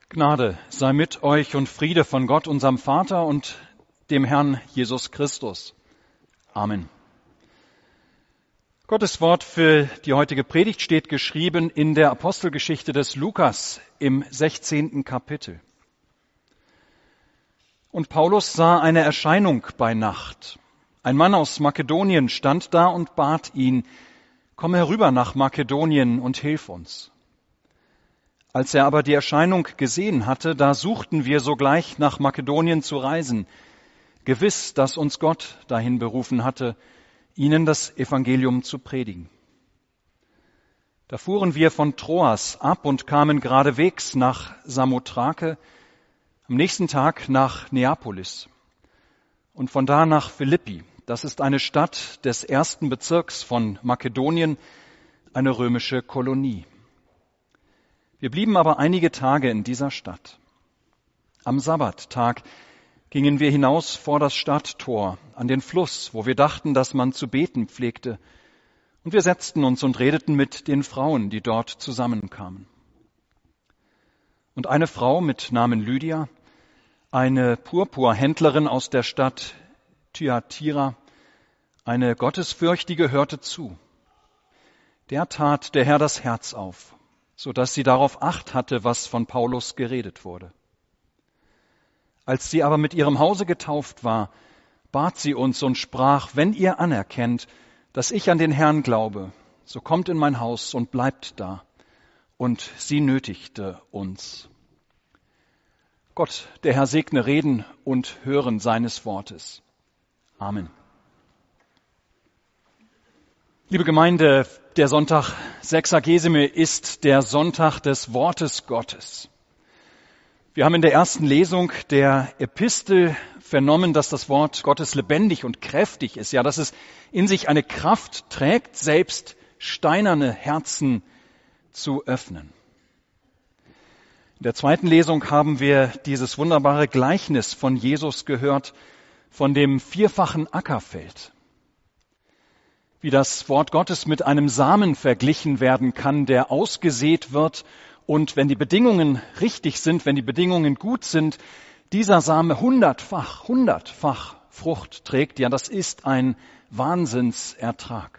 Gnade sei mit euch und Friede von Gott, unserem Vater und dem Herrn Jesus Christus. Amen. Gottes Wort für die heutige Predigt steht geschrieben in der Apostelgeschichte des Lukas im 16. Kapitel. Und Paulus sah eine Erscheinung bei Nacht. Ein Mann aus Makedonien stand da und bat ihn, komm herüber nach Makedonien und hilf uns. Als er aber die Erscheinung gesehen hatte, da suchten wir sogleich nach Makedonien zu reisen, gewiss, dass uns Gott dahin berufen hatte, ihnen das Evangelium zu predigen. Da fuhren wir von Troas ab und kamen geradewegs nach Samothrake, am nächsten Tag nach Neapolis und von da nach Philippi. Das ist eine Stadt des 1. Bezirks von Makedonien, eine römische Kolonie. Wir blieben aber einige Tage in dieser Stadt. Am Sabbattag gingen wir hinaus vor das Stadttor an den Fluss, wo wir dachten, dass man zu beten pflegte. Und wir setzten uns und redeten mit den Frauen, die dort zusammenkamen. Und eine Frau mit Namen Lydia, eine Purpurhändlerin aus der Stadt Thyatira, eine Gottesfürchtige, hörte zu. Der tat der Herr das Herz auf, so dass sie darauf Acht hatte, was von Paulus geredet wurde. Als sie aber mit ihrem Hause getauft war, bat sie uns und sprach, wenn ihr anerkennt, dass ich an den Herrn glaube, so kommt in mein Haus und bleibt da. Und sie nötigte uns. Gott, der Herr, segne Reden und Hören seines Wortes. Amen. Liebe Gemeinde, der Sonntag Sexagesime ist der Sonntag des Wortes Gottes. Wir haben in der ersten Lesung der Epistel vernommen, dass das Wort Gottes lebendig und kräftig ist, ja, dass es in sich eine Kraft trägt, selbst steinerne Herzen zu öffnen. In der zweiten Lesung haben wir dieses wunderbare Gleichnis von Jesus gehört, von dem vierfachen Ackerfeld. Wie das Wort Gottes mit einem Samen verglichen werden kann, der ausgesät wird und wenn die Bedingungen richtig sind, wenn die Bedingungen gut sind, dieser Same hundertfach Frucht trägt. Ja, das ist ein Wahnsinnsertrag.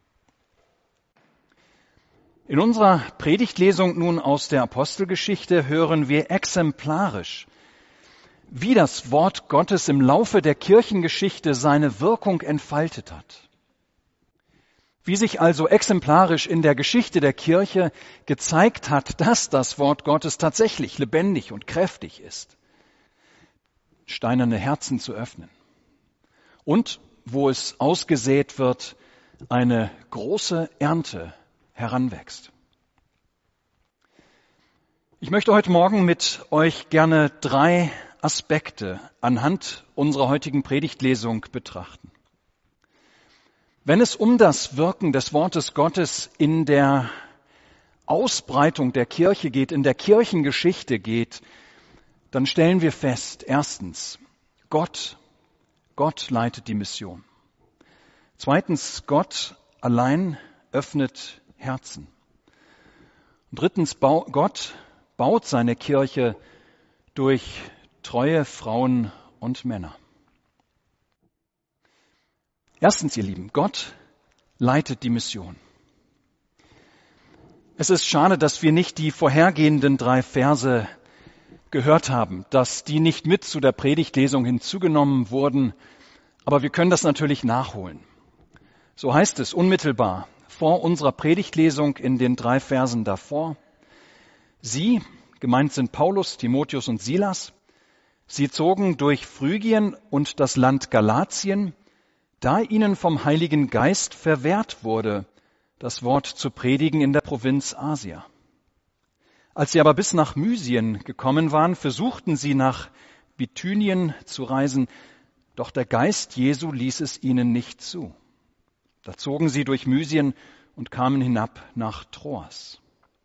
In unserer Predigtlesung nun aus der Apostelgeschichte hören wir exemplarisch, wie das Wort Gottes im Laufe der Kirchengeschichte seine Wirkung entfaltet hat. Wie sich also exemplarisch in der Geschichte der Kirche gezeigt hat, dass das Wort Gottes tatsächlich lebendig und kräftig ist, steinerne Herzen zu öffnen. Und wo es ausgesät wird, eine große Ernte heranwächst. Ich möchte heute Morgen mit euch gerne 3 Aspekte anhand unserer heutigen Predigtlesung betrachten. Wenn es um das Wirken des Wortes Gottes in der Ausbreitung der Kirche geht, in der Kirchengeschichte geht, dann stellen wir fest, erstens, Gott leitet die Mission. Zweitens, Gott allein öffnet Herzen. Und drittens, Gott baut seine Kirche durch treue Frauen und Männer. Erstens, ihr Lieben, Gott leitet die Mission. Es ist schade, dass wir nicht die vorhergehenden 3 Verse gehört haben, dass die nicht mit zu der Predigtlesung hinzugenommen wurden, aber wir können das natürlich nachholen. So heißt es unmittelbar vor unserer Predigtlesung in den 3 Versen davor. Sie, gemeint sind Paulus, Timotheus und Silas, sie zogen durch Phrygien und das Land Galatien, da ihnen vom Heiligen Geist verwehrt wurde, das Wort zu predigen in der Provinz Asia. Als sie aber bis nach Mysien gekommen waren, versuchten sie nach Bithynien zu reisen, doch der Geist Jesu ließ es ihnen nicht zu. Da zogen sie durch Mysien und kamen hinab nach Troas.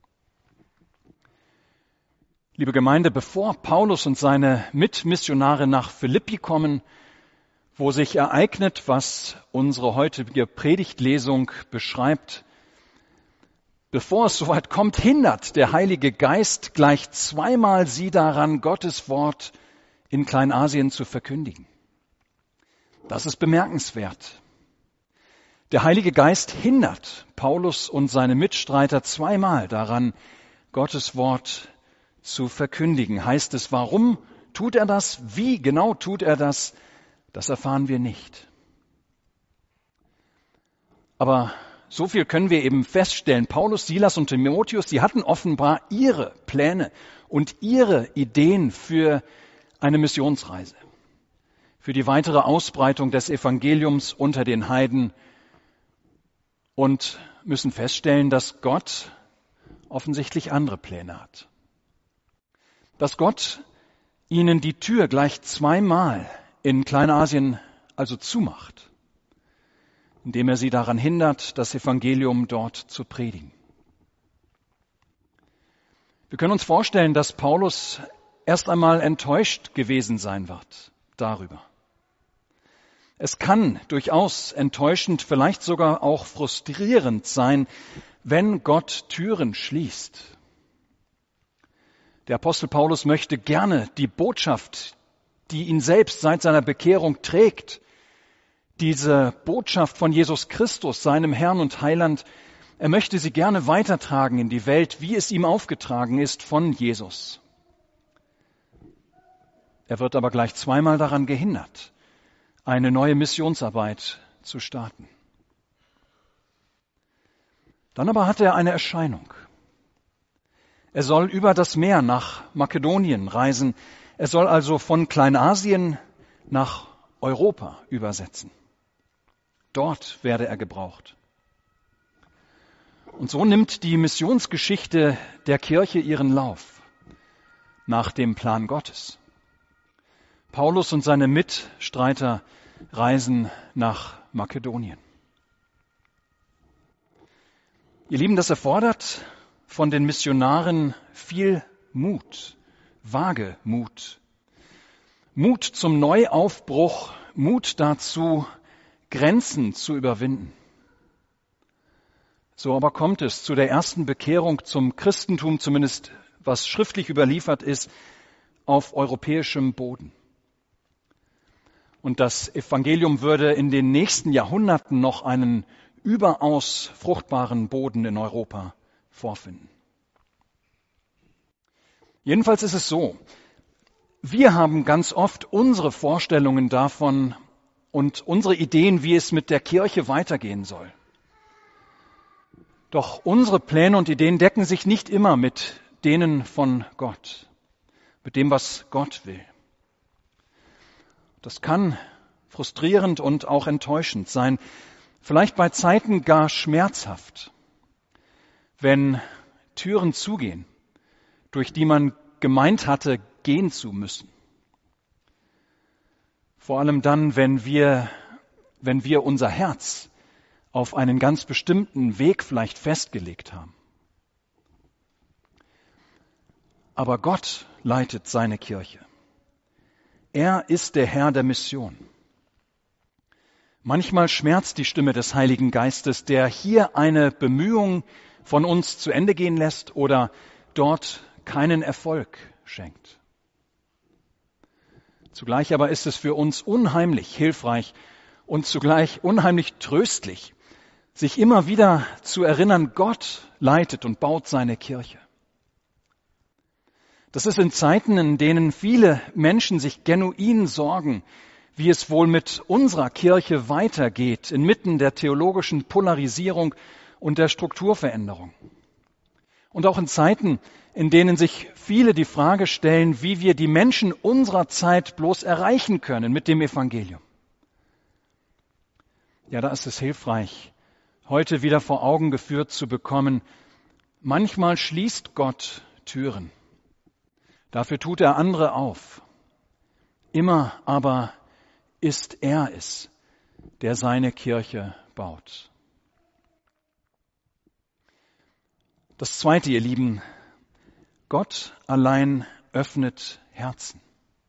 Liebe Gemeinde, bevor Paulus und seine Mitmissionare nach Philippi kommen, wo sich ereignet, was unsere heutige Predigtlesung beschreibt, Bevor es soweit kommt, hindert der Heilige Geist gleich zweimal sie daran, Gottes Wort in Kleinasien zu verkündigen. Das ist bemerkenswert. Der Heilige Geist hindert Paulus und seine Mitstreiter zweimal daran, Gottes Wort zu verkündigen. Heißt es, warum tut er das? Wie genau tut er das? Das erfahren wir nicht. Aber so viel können wir eben feststellen. Paulus, Silas und Timotheus, die hatten offenbar ihre Pläne und ihre Ideen für eine Missionsreise, für die weitere Ausbreitung des Evangeliums unter den Heiden und müssen feststellen, dass Gott offensichtlich andere Pläne hat. Dass Gott ihnen die Tür gleich zweimal in Kleinasien also zumacht, indem er sie daran hindert, das Evangelium dort zu predigen. Wir können uns vorstellen, dass Paulus erst einmal enttäuscht gewesen sein wird darüber. Es kann durchaus enttäuschend, vielleicht sogar auch frustrierend sein, wenn Gott Türen schließt. Der Apostel Paulus möchte gerne die Botschaft, die ihn selbst seit seiner Bekehrung trägt, diese Botschaft von Jesus Christus, seinem Herrn und Heiland, er möchte sie gerne weitertragen in die Welt, wie es ihm aufgetragen ist von Jesus. Er wird aber gleich zweimal daran gehindert, eine neue Missionsarbeit zu starten. Dann aber hat er eine Erscheinung. Er soll über das Meer nach Makedonien reisen. Er soll also von Kleinasien nach Europa übersetzen. Dort werde er gebraucht. Und so nimmt die Missionsgeschichte der Kirche ihren Lauf nach dem Plan Gottes. Paulus und seine Mitstreiter reisen nach Makedonien. Ihr Lieben, das erfordert von den Missionaren viel Mut, Wagemut. Mut zum Neuaufbruch, Mut dazu, Grenzen zu überwinden. So aber kommt es zu der ersten Bekehrung zum Christentum, zumindest was schriftlich überliefert ist, auf europäischem Boden. Und das Evangelium würde in den nächsten Jahrhunderten noch einen überaus fruchtbaren Boden in Europa vorfinden. Jedenfalls ist es so, wir haben ganz oft unsere Vorstellungen davon und unsere Ideen, wie es mit der Kirche weitergehen soll. Doch unsere Pläne und Ideen decken sich nicht immer mit denen von Gott, mit dem, was Gott will. Das kann frustrierend und auch enttäuschend sein, vielleicht bei Zeiten gar schmerzhaft, wenn Türen zugehen, durch die man gemeint hatte, gehen zu müssen. Vor allem dann, wenn wir unser Herz auf einen ganz bestimmten Weg vielleicht festgelegt haben. Aber Gott leitet seine Kirche. Er ist der Herr der Mission. Manchmal schmerzt die Stimme des Heiligen Geistes, der hier eine Bemühung von uns zu Ende gehen lässt oder dort keinen Erfolg schenkt. Zugleich aber ist es für uns unheimlich hilfreich und zugleich unheimlich tröstlich, sich immer wieder zu erinnern, Gott leitet und baut seine Kirche. Das ist in Zeiten, in denen viele Menschen sich genuin sorgen, wie es wohl mit unserer Kirche weitergeht, inmitten der theologischen Polarisierung und der Strukturveränderung. Und auch in Zeiten, in denen sich viele die Frage stellen, wie wir die Menschen unserer Zeit bloß erreichen können mit dem Evangelium. Ja, da ist es hilfreich, heute wieder vor Augen geführt zu bekommen, manchmal schließt Gott Türen. Dafür tut er andere auf. Immer aber ist er es, der seine Kirche baut. Das Zweite, ihr Lieben, Gott allein öffnet Herzen.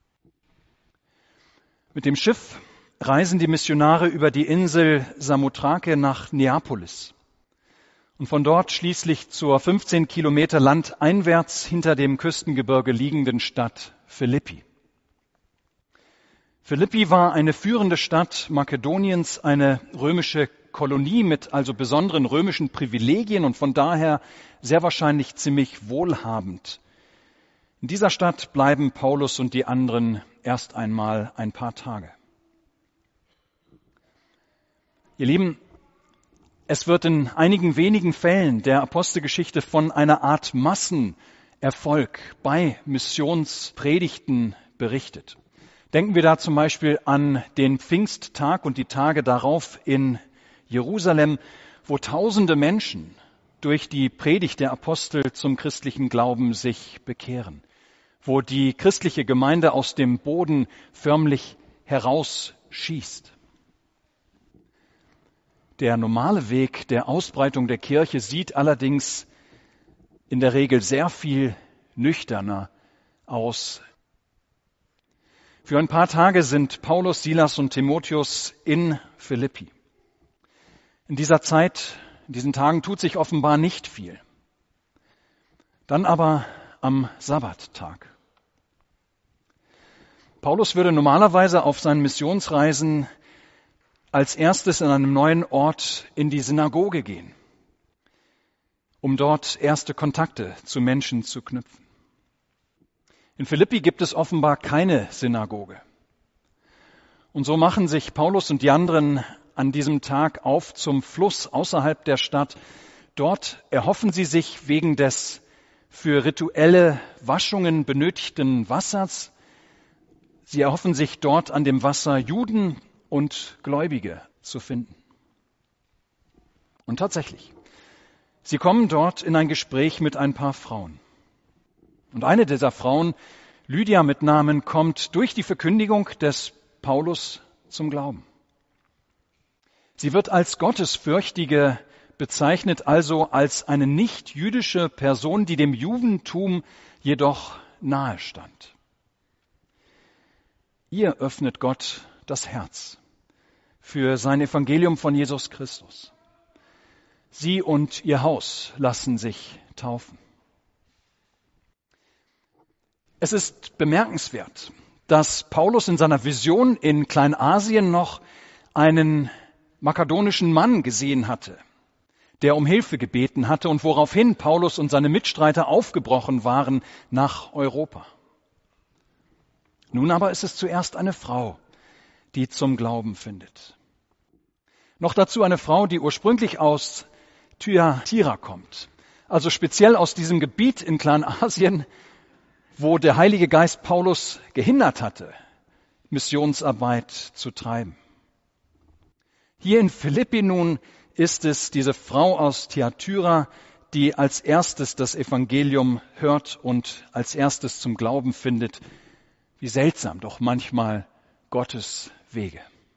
Mit dem Schiff reisen die Missionare über die Insel Samothrake nach Neapolis. und von dort schließlich zur 15 Kilometer landeinwärts hinter dem Küstengebirge liegenden Stadt Philippi. Philippi war eine führende Stadt Makedoniens, eine römische Kolonie mit also besonderen römischen Privilegien und von daher sehr wahrscheinlich ziemlich wohlhabend. In dieser Stadt bleiben Paulus und die anderen erst einmal ein paar Tage. Ihr Lieben, es wird in einigen wenigen Fällen der Apostelgeschichte von einer Art Massenerfolg bei Missionspredigten berichtet. Denken wir da zum Beispiel an den Pfingsttag und die Tage darauf in Jerusalem, wo tausende Menschen durch die Predigt der Apostel zum christlichen Glauben sich bekehren, wo die christliche Gemeinde aus dem Boden förmlich herausschießt. Der normale Weg der Ausbreitung der Kirche sieht allerdings in der Regel sehr viel nüchterner aus. Für ein paar Tage sind Paulus, Silas und Timotheus in Philippi. In dieser Zeit, in diesen Tagen tut sich offenbar nicht viel. Dann aber am Sabbattag. Paulus würde normalerweise auf seinen Missionsreisen als erstes in einem neuen Ort in die Synagoge gehen, um dort erste Kontakte zu Menschen zu knüpfen. In Philippi gibt es offenbar keine Synagoge. Und so machen sich Paulus und die anderen an diesem Tag auf zum Fluss außerhalb der Stadt. Dort erhoffen sie sich wegen des für rituelle Waschungen benötigten Wassers, sie erhoffen sich dort an dem Wasser Juden und Gläubige zu finden. Und tatsächlich, sie kommen dort in ein Gespräch mit ein paar Frauen. Und eine dieser Frauen, Lydia mit Namen, kommt durch die Verkündigung des Paulus zum Glauben. Sie wird als Gottesfürchtige bezeichnet, also als eine nicht-jüdische Person, die dem Judentum jedoch nahe stand. Ihr öffnet Gott das Herz für sein Evangelium von Jesus Christus. Sie und ihr Haus lassen sich taufen. Es ist bemerkenswert, dass Paulus in seiner Vision in Kleinasien noch einen makedonischen Mann gesehen hatte, der um Hilfe gebeten hatte und woraufhin Paulus und seine Mitstreiter aufgebrochen waren nach Europa. Nun aber ist es zuerst eine Frau, die zum Glauben findet. Noch dazu eine Frau, die ursprünglich aus Thyatira kommt, also speziell aus diesem Gebiet in Kleinasien, wo der Heilige Geist Paulus gehindert hatte, Missionsarbeit zu treiben. Hier in Philippi nun ist es diese Frau aus Thyatira, die als erstes das Evangelium hört und als erstes zum Glauben findet. Wie seltsam doch manchmal Gottes Wege.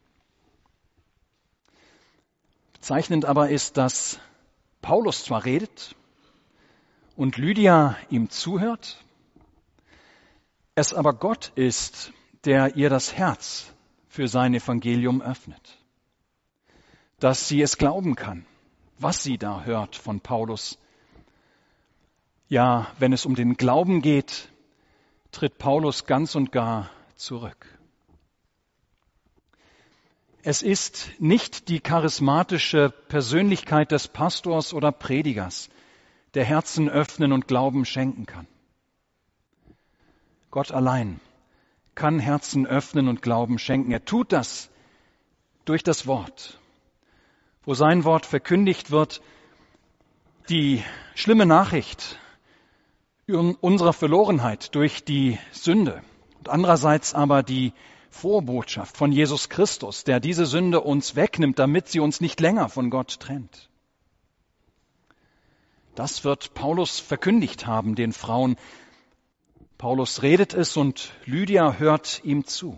Bezeichnend aber ist, dass Paulus zwar redet und Lydia ihm zuhört, es aber Gott ist, der ihr das Herz für sein Evangelium öffnet, dass sie es glauben kann, was sie da hört von Paulus. Ja, wenn es um den Glauben geht, tritt Paulus ganz und gar zurück. Es ist nicht die charismatische Persönlichkeit des Pastors oder Predigers, der Herzen öffnen und Glauben schenken kann. Gott allein kann Herzen öffnen und Glauben schenken. Er tut das durch das Wort, wo sein Wort verkündigt wird, die schlimme Nachricht unserer Verlorenheit durch die Sünde und andererseits aber die frohe Botschaft von Jesus Christus, der diese Sünde uns wegnimmt, damit sie uns nicht länger von Gott trennt. Das wird Paulus verkündigt haben, den Frauen. Paulus redet es und Lydia hört ihm zu.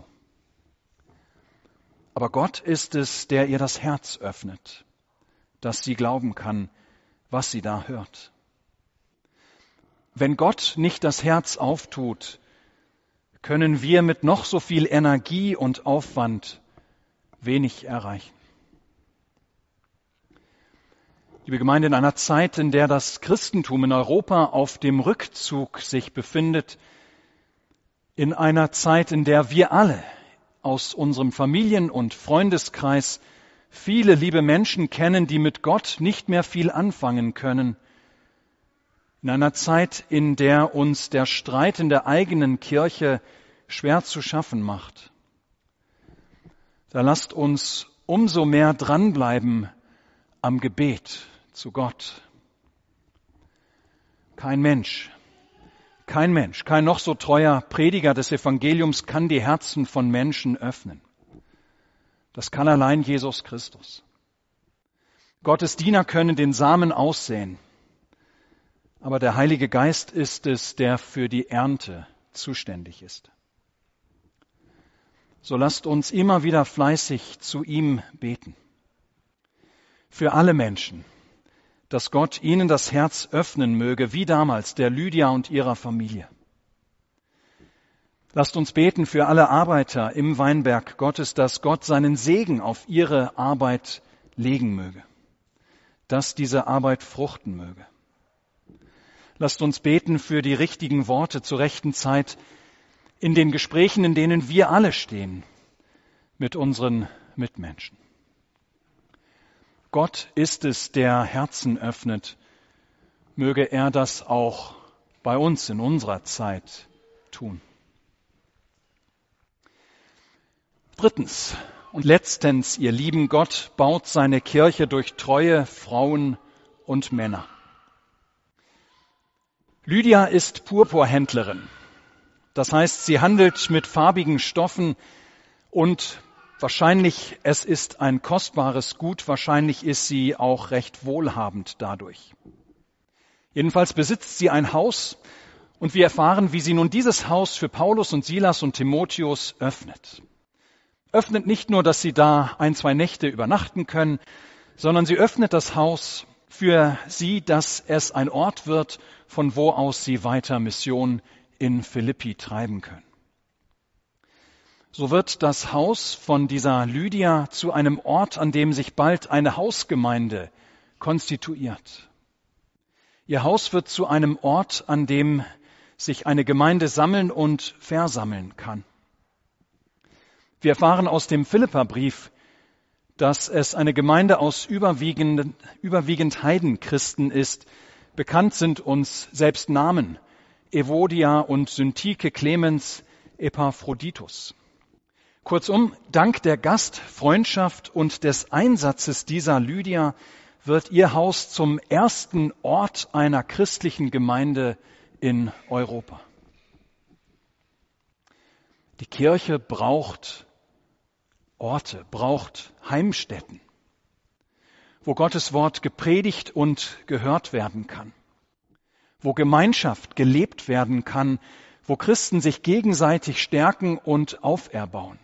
Aber Gott ist es, der ihr das Herz öffnet, dass sie glauben kann, was sie da hört. Wenn Gott nicht das Herz auftut, können wir mit noch so viel Energie und Aufwand wenig erreichen. Liebe Gemeinde, in einer Zeit, in der das Christentum in Europa auf dem Rückzug sich befindet, in einer Zeit, in der wir alle aus unserem Familien- und Freundeskreis viele liebe Menschen kennen, die mit Gott nicht mehr viel anfangen können, in einer Zeit, in der uns der Streit in der eigenen Kirche schwer zu schaffen macht, da lasst uns umso mehr dranbleiben am Gebet zu Gott. Kein Mensch, kein noch so treuer Prediger des Evangeliums kann die Herzen von Menschen öffnen. Das kann allein Jesus Christus. Gottes Diener können den Samen aussäen, aber der Heilige Geist ist es, der für die Ernte zuständig ist. So lasst uns immer wieder fleißig zu ihm beten. Für alle Menschen, dass Gott ihnen das Herz öffnen möge, wie damals der Lydia und ihrer Familie. Lasst uns beten für alle Arbeiter im Weinberg Gottes, dass Gott seinen Segen auf ihre Arbeit legen möge, dass diese Arbeit fruchten möge. Lasst uns beten für die richtigen Worte zur rechten Zeit in den Gesprächen, in denen wir alle stehen mit unseren Mitmenschen. Gott ist es, der Herzen öffnet. Möge er das auch bei uns in unserer Zeit tun. Drittens und letztens, ihr Lieben, Gott baut seine Kirche durch treue Frauen und Männer. Lydia ist Purpurhändlerin. Das heißt, sie handelt mit farbigen Stoffen und wahrscheinlich, es ist ein kostbares Gut, wahrscheinlich ist sie auch recht wohlhabend dadurch. Jedenfalls besitzt sie ein Haus und wir erfahren, wie sie nun dieses Haus für Paulus und Silas und Timotheus öffnet. Öffnet nicht nur, dass sie da 1-2 Nächte übernachten können, sondern sie öffnet das Haus für sie, dass es ein Ort wird, von wo aus sie weiter Mission in Philippi treiben können. So wird das Haus von dieser Lydia zu einem Ort, an dem sich bald eine Hausgemeinde konstituiert. Ihr Haus wird zu einem Ort, an dem sich eine Gemeinde sammeln und versammeln kann. Wir erfahren aus dem Philipperbrief, dass es eine Gemeinde aus überwiegend Heidenchristen ist. Bekannt sind uns selbst Namen: Evodia und Syntyche, Clemens, Epaphroditus. Kurzum, dank der Gastfreundschaft und des Einsatzes dieser Lydia wird ihr Haus zum ersten Ort einer christlichen Gemeinde in Europa. Die Kirche braucht Orte, braucht Heimstätten, wo Gottes Wort gepredigt und gehört werden kann, wo Gemeinschaft gelebt werden kann, wo Christen sich gegenseitig stärken und auferbauen.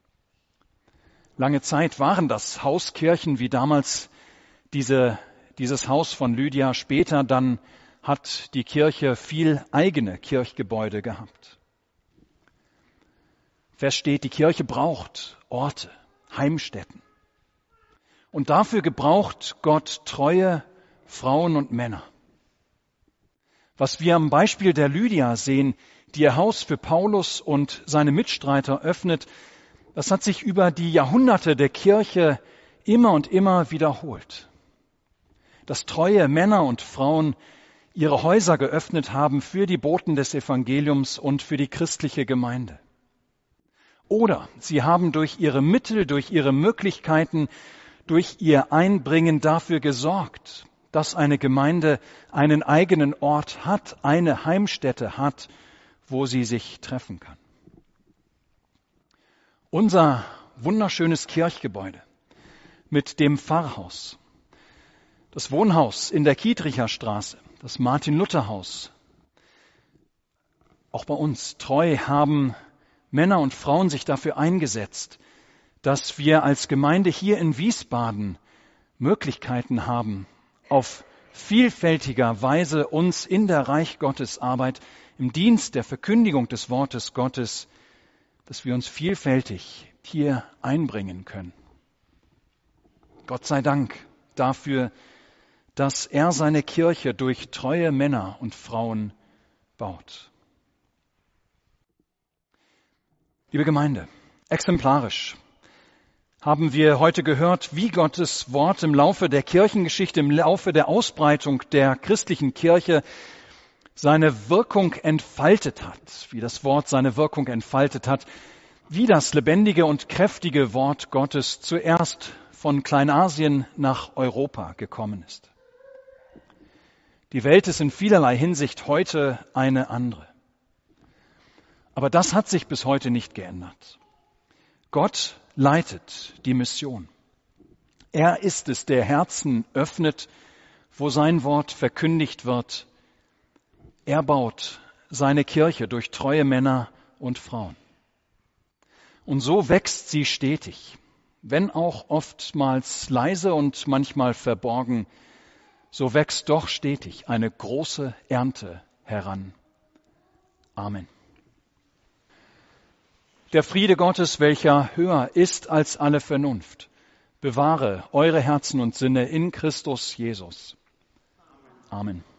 Lange Zeit waren das Hauskirchen wie damals dieses Haus von Lydia. Später dann hat die Kirche viel eigene Kirchgebäude gehabt. Fest steht, die Kirche braucht Orte, Heimstätten. Und dafür gebraucht Gott treue Frauen und Männer. Was wir am Beispiel der Lydia sehen, die ihr Haus für Paulus und seine Mitstreiter öffnet, das hat sich über die Jahrhunderte der Kirche immer und immer wiederholt. Dass treue Männer und Frauen ihre Häuser geöffnet haben für die Boten des Evangeliums und für die christliche Gemeinde. Oder sie haben durch ihre Mittel, durch ihre Möglichkeiten, durch ihr Einbringen dafür gesorgt, dass eine Gemeinde einen eigenen Ort hat, eine Heimstätte hat, wo sie sich treffen kann. Unser wunderschönes Kirchgebäude mit dem Pfarrhaus, das Wohnhaus in der Kietricher Straße, das Martin-Luther-Haus. Auch bei uns treu haben Männer und Frauen sich dafür eingesetzt, dass wir als Gemeinde hier in Wiesbaden Möglichkeiten haben, auf vielfältiger Weise uns in der Reich Gottes Arbeit, im Dienst der Verkündigung des Wortes Gottes, dass wir uns vielfältig hier einbringen können. Gott sei Dank dafür, dass er seine Kirche durch treue Männer und Frauen baut. Liebe Gemeinde, exemplarisch haben wir heute gehört, wie Gottes Wort im Laufe der Kirchengeschichte, im Laufe der Ausbreitung der christlichen Kirche seine Wirkung entfaltet hat, wie das Wort seine Wirkung entfaltet hat, wie das lebendige und kräftige Wort Gottes zuerst von Kleinasien nach Europa gekommen ist. Die Welt ist in vielerlei Hinsicht heute eine andere. Aber das hat sich bis heute nicht geändert. Gott leitet die Mission. Er ist es, der Herzen öffnet, wo sein Wort verkündigt wird. Er baut seine Kirche durch treue Männer und Frauen. Und so wächst sie stetig, wenn auch oftmals leise und manchmal verborgen, so wächst doch stetig eine große Ernte heran. Amen. Der Friede Gottes, welcher höher ist als alle Vernunft, bewahre eure Herzen und Sinne in Christus Jesus. Amen.